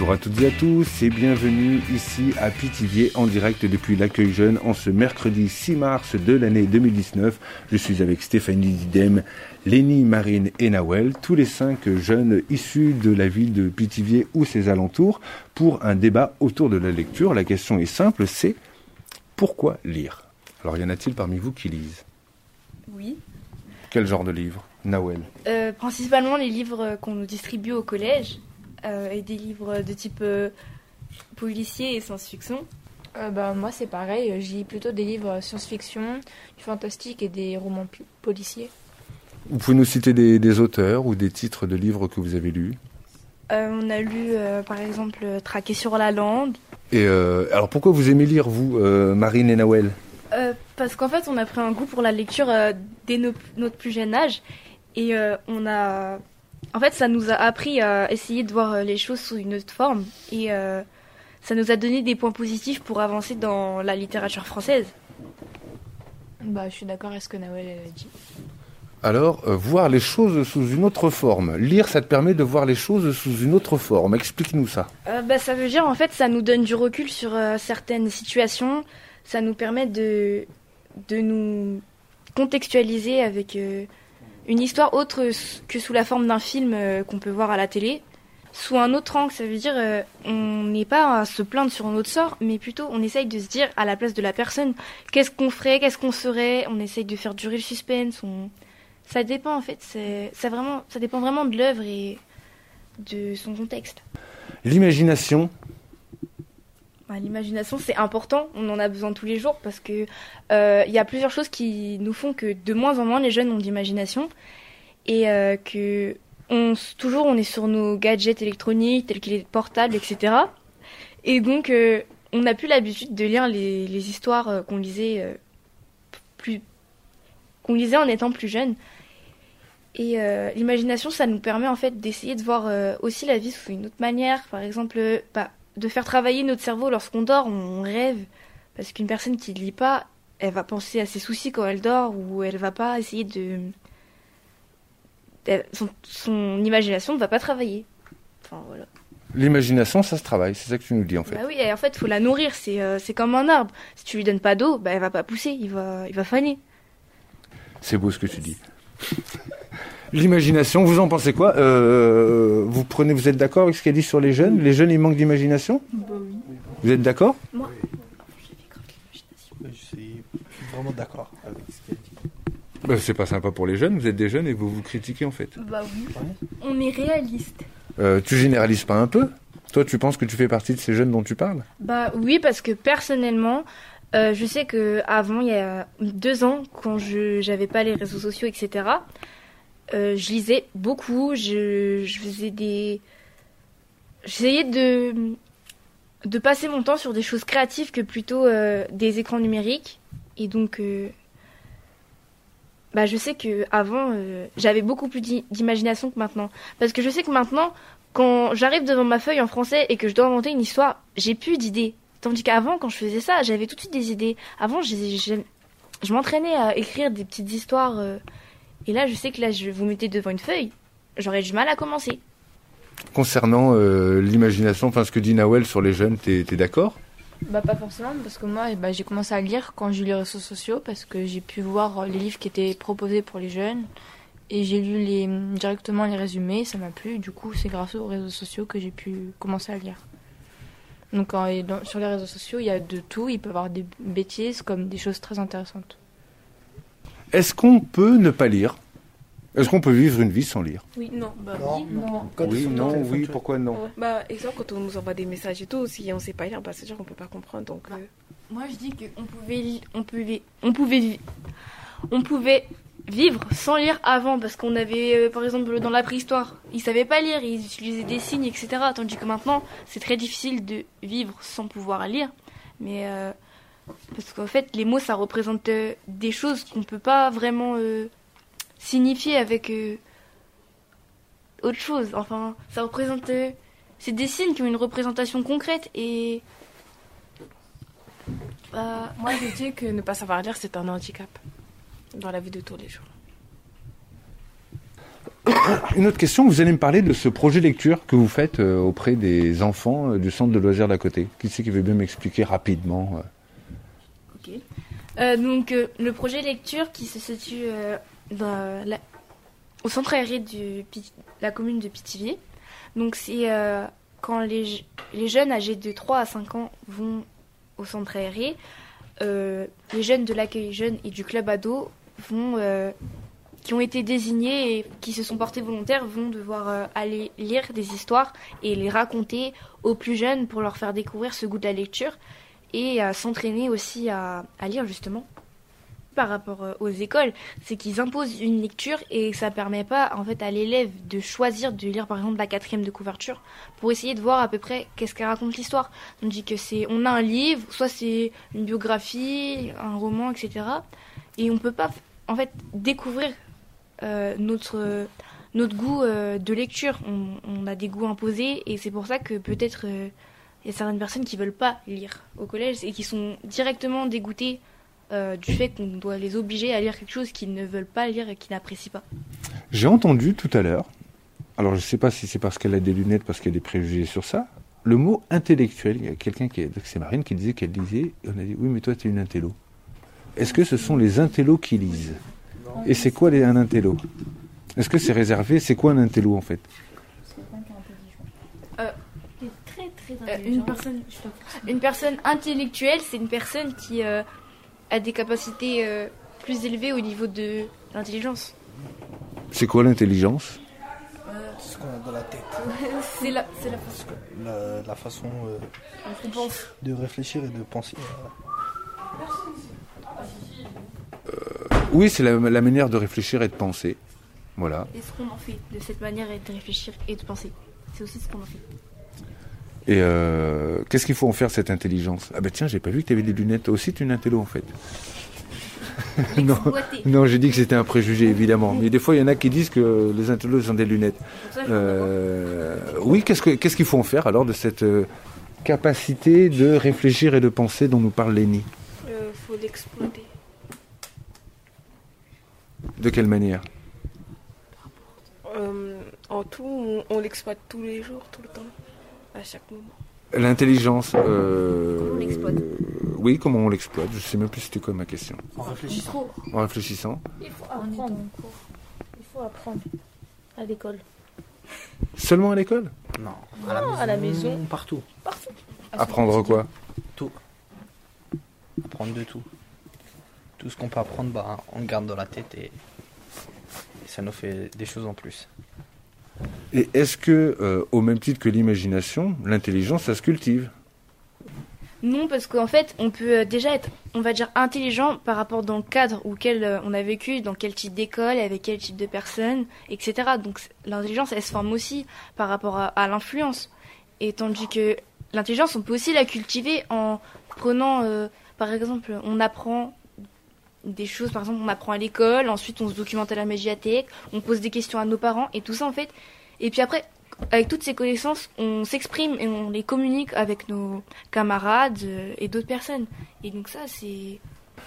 Bonjour à toutes et à tous et bienvenue ici à Pithiviers en direct depuis l'accueil jeune en ce mercredi 6 mars de l'année 2019. Je suis avec Stéphanie Didem, Lénie, Marine et Nawel, tous les 5 jeunes issus de la ville de Pithiviers ou ses alentours pour un débat autour de la lecture. La question est simple, c'est pourquoi lire ? Alors y en a-t-il parmi vous qui lisent ? Oui. Quel genre de livre ? Nawel ? Principalement les livres qu'on nous distribue au collège et des livres de type policier et science-fiction. Moi c'est pareil, je lis plutôt des livres science-fiction, du fantastique et des romans policiers. Vous pouvez nous citer des auteurs ou des titres de livres que vous avez lus ? On a lu par exemple Traqué sur la lande. Et alors pourquoi vous aimez lire vous, Marine et Nawel ? Parce qu'en fait on a pris un goût pour la lecture dès notre plus jeune âge et en fait ça nous a appris à essayer de voir les choses sous une autre forme et ça nous a donné des points positifs pour avancer dans la littérature française. Je suis d'accord avec ce que Nawel a dit. Alors, voir les choses sous une autre forme. Lire, ça te permet de voir les choses sous une autre forme. Explique-nous ça. Ça veut dire, en fait, ça nous donne du recul sur certaines situations. Ça nous permet de nous contextualiser avec une histoire autre que sous la forme d'un film qu'on peut voir à la télé. Sous un autre angle, ça veut dire on n'est pas à se plaindre sur notre sort, mais plutôt on essaye de se dire à la place de la personne, qu'est-ce qu'on ferait, qu'est-ce qu'on serait. On essaye de faire durer le suspense. Ça dépend en fait, ça dépend vraiment de l'œuvre et de son contexte. L'imagination. L'imagination c'est important, on en a besoin tous les jours parce que y a plusieurs choses qui nous font que de moins en moins les jeunes ont d'imagination et que toujours on est sur nos gadgets électroniques tels que les portables, etc. Et donc on n'a plus l'habitude de lire les histoires qu'on lisait en étant plus jeune. Et l'imagination, ça nous permet en fait d'essayer de voir aussi la vie sous une autre manière. Par exemple, de faire travailler notre cerveau lorsqu'on dort, on rêve. Parce qu'une personne qui ne lit pas, elle va penser à ses soucis quand elle dort ou elle va pas essayer son imagination ne va pas travailler. Enfin, voilà. L'imagination, ça se travaille, c'est ça que tu nous dis en fait. Oui, en fait, il faut la nourrir, c'est comme un arbre. Si tu lui donnes pas d'eau, elle va pas pousser, il va faner. C'est beau ce que tu dis. L'Imagination, vous en pensez quoi ? Vous êtes d'accord avec ce qu'elle dit sur les jeunes ? Les jeunes, ils manquent d'imagination ? Oui. Vous êtes d'accord ? Moi. Je suis vraiment d'accord avec ce qu'elle dit. C'est pas sympa pour les jeunes, vous êtes des jeunes et vous vous critiquez en fait. Oui. On est réaliste. Tu généralises pas un peu ? Toi, tu penses que tu fais partie de ces jeunes dont tu parles ? Oui, parce que personnellement, je sais qu'avant, il y a 2 ans, quand j'avais pas les réseaux sociaux, etc., je lisais beaucoup, j'essayais de passer mon temps sur des choses créatives que plutôt des écrans numériques. Et donc, je sais qu'avant, j'avais beaucoup plus d'imagination que maintenant. Parce que je sais que maintenant, quand j'arrive devant ma feuille en français et que je dois inventer une histoire, j'ai plus d'idées. Tandis qu'avant, quand je faisais ça, j'avais tout de suite des idées. Avant, je m'entraînais à écrire des petites histoires. Et là, je sais que je vous mettez devant une feuille, j'aurais du mal à commencer. Concernant l'imagination, enfin ce que dit Nawel sur les jeunes, t'es d'accord ? Pas forcément, parce que moi j'ai commencé à lire quand j'ai eu les réseaux sociaux, parce que j'ai pu voir les livres qui étales proposés pour les jeunes. Et j'ai lu directement les résumés, ça m'a plu. Du coup, c'est grâce aux réseaux sociaux que j'ai pu commencer à lire. Donc sur les réseaux sociaux, il y a de tout. Il peut y avoir des bêtises comme des choses très intéressantes. Est-ce qu'on peut ne pas lire ? Est-ce qu'on peut vivre une vie sans lire ? Oui, non. Oui, pourquoi non ? Exemple, quand on nous envoie des messages et tout, si on ne sait pas lire, c'est sûr qu'on ne peut pas comprendre. Donc, Moi, je dis qu'on pouvait vivre sans lire avant, parce qu'on avait, par exemple, dans la préhistoire, ils savaient pas lire, ils utilisaient des signes, etc. Tandis que maintenant, c'est très difficile de vivre sans pouvoir lire. Mais parce qu'en fait, les mots, ça représente des choses qu'on peut pas vraiment signifier avec autre chose. Enfin, ça représente... c'est des signes qui ont une représentation concrète et... Moi, je dis que ne pas savoir lire, c'est un handicap dans la vie de tous les jours. Une autre question, vous allez me parler de ce projet lecture que vous faites auprès des enfants du centre de loisirs d'à côté. Qui c'est qui veut bien m'expliquer rapidement Ok. Donc, le projet lecture qui se situe au centre aéré de la commune de Pithiviers. Donc, c'est quand les jeunes âgés de 3 à 5 ans vont au centre aéré, les jeunes de l'accueil jeune et du club ado qui ont été désignés et qui se sont portés volontaires vont devoir aller lire des histoires et les raconter aux plus jeunes pour leur faire découvrir ce goût de la lecture et s'entraîner aussi à lire justement. Par rapport aux écoles, c'est qu'ils imposent une lecture et ça permet pas en fait à l'élève de choisir de lire par exemple la 4e de couverture pour essayer de voir à peu près qu'est-ce qu'elle raconte l'histoire. On dit que on a un livre, soit c'est une biographie, un roman, etc. Et on peut pas en fait découvrir notre goût de lecture. On a des goûts imposés et c'est pour ça que peut-être il y a certaines personnes qui veulent pas lire au collège et qui sont directement dégoûtées du fait qu'on doit les obliger à lire quelque chose qu'ils ne veulent pas lire et qu'ils n'apprécient pas. J'ai entendu tout à l'heure, alors je ne sais pas si c'est parce qu'elle a des lunettes, parce qu'elle a des préjugés sur ça, le mot intellectuel. Il y a quelqu'un c'est Marine qui disait qu'elle lisait, et on a dit oui mais toi tu es une intello. Est-ce que ce sont les intellos qui lisent ? Et c'est quoi un intello ? Est-ce que c'est réservé ? C'est quoi un intello en fait ? Une personne intellectuelle, c'est une personne qui a des capacités plus élevées au niveau de l'intelligence. C'est quoi l'intelligence ? C'est ce qu'on a dans la tête. c'est la façon de réfléchir et de penser. Oui, c'est la manière de réfléchir et de penser. Voilà. Et ce qu'on en fait de cette manière de réfléchir et de penser. C'est aussi ce qu'on en fait. Et qu'est-ce qu'il faut en faire, cette intelligence ? Ah ben tiens, j'ai pas vu que tu avais des lunettes. Toi aussi, tu es une intello en fait. Non, j'ai dit que c'était un préjugé, évidemment. Mais des fois, il y en a qui disent que les intellos ont des lunettes. Oui, qu'est-ce qu'il faut en faire alors de cette capacité de réfléchir et de penser dont nous parle Lénie ? Faut l'exploiter. De quelle manière ? En tout, on l'exploite tous les jours, tout le temps, à chaque moment. L'intelligence. Comment on l'exploite ? Oui, comment on l'exploite ? Je sais même plus c'était quoi ma question. En réfléchissant. En réfléchissant. Il faut apprendre. Il faut apprendre à l'école. Seulement à l'école ? Non, À la maison. Partout. Apprendre quoi ? Tout. Apprendre de tout. Tout ce qu'on peut apprendre, on le garde dans la tête et ça nous fait des choses en plus. Et est-ce que, au même titre que l'imagination, l'intelligence, ça se cultive ? Non, parce qu'en fait, on peut déjà être, on va dire, intelligent par rapport dans le cadre auquel on a vécu, dans quel type d'école, avec quel type de personnes, etc. Donc l'intelligence, elle se forme aussi par rapport à l'influence. Et tandis que l'intelligence, on peut aussi la cultiver en prenant, par exemple, on apprend des choses, par exemple, on apprend à l'école, ensuite on se documente à la médiathèque, on pose des questions à nos parents, et tout ça, en fait. Et puis après, avec toutes ces connaissances, on s'exprime et on les communique avec nos camarades et d'autres personnes. Et donc ça, c'est...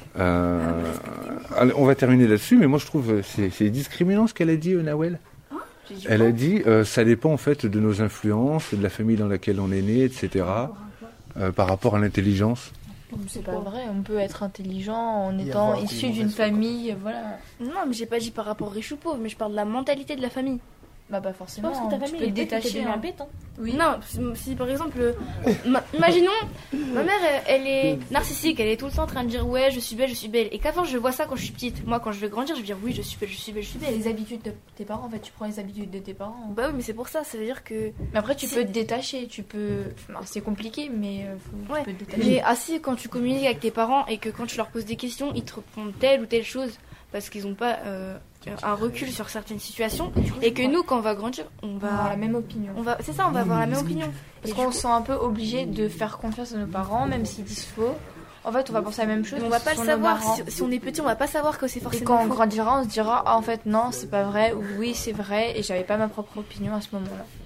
on va terminer là-dessus, mais moi je trouve c'est discriminant ce qu'elle a dit, Nawel. Elle a dit, ça dépend en fait de nos influences, de la famille dans laquelle on est né, etc. Par rapport à l'intelligence. C'est pas vrai, on peut être intelligent en étant issu d'une famille, voilà. Non, mais j'ai pas dit par rapport riche ou pauvre, mais je parle de la mentalité de la famille. Bah pas forcément, Parce que ta tu famille peux est te détacher. un bête, hein. Oui. Non, si par exemple, imaginons, ma mère, elle est narcissique, elle est tout le temps en train de dire ouais, je suis belle, et qu'avant je vois ça quand je suis petite. Moi, quand je vais grandir, je vais dire oui, je suis belle. Les habitudes de tes parents, en fait, tu prends les habitudes de tes parents. Bah oui, mais c'est pour ça, ça veut dire que... Mais après, tu peux te détacher, tu peux... Enfin, c'est compliqué, mais tu peux te détacher. Mais assez quand tu communiques avec tes parents et que quand tu leur poses des questions, ils te répondent telle ou telle chose parce qu'ils n'ont pas un recul sur certaines situations et que nous, quand on va grandir, on va avoir la même opinion. C'est ça, on va avoir la même opinion. Parce qu'on se sent un peu obligé de faire confiance à nos parents, même s'ils disent faux. En fait, on va penser à la même chose. On va pas le savoir. Si on est petit, on va pas savoir que c'est forcément Et quand on faux. grandira, on se dira ah, en fait non, c'est pas vrai, ou oui, c'est vrai, et j'avais pas ma propre opinion à ce moment-là.